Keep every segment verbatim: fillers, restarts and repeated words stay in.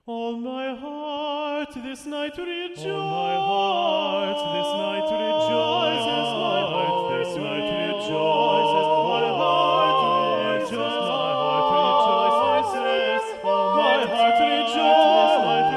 All my heart this night rejoices. All my heart this night rejoices. My heart This night rejoices. rejoices. My heart rejoices. My heart rejoices. My heart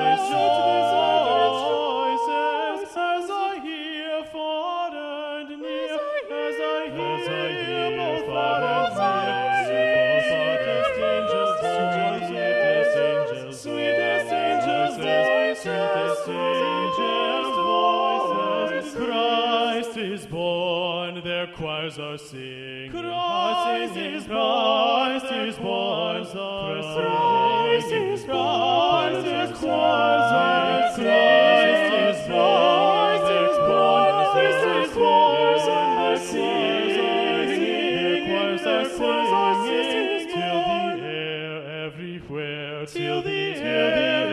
rejoices. rejoices. As I hear far and near, as I hear, As I hear both far and near, sweetest angels' voices, sweetest angels' voices, sweetest angels' voices. Christ is born, their choirs are singing. Christ singing, is born, Christ their is born, choirs are Christ singing. is born, their Christ is choirs are born, singing. Christ is born, Christ is their born, choirs their are choirs singing. are Their singing. choirs are Their choirs are singing. singing. Till the air everywhere, Till the till the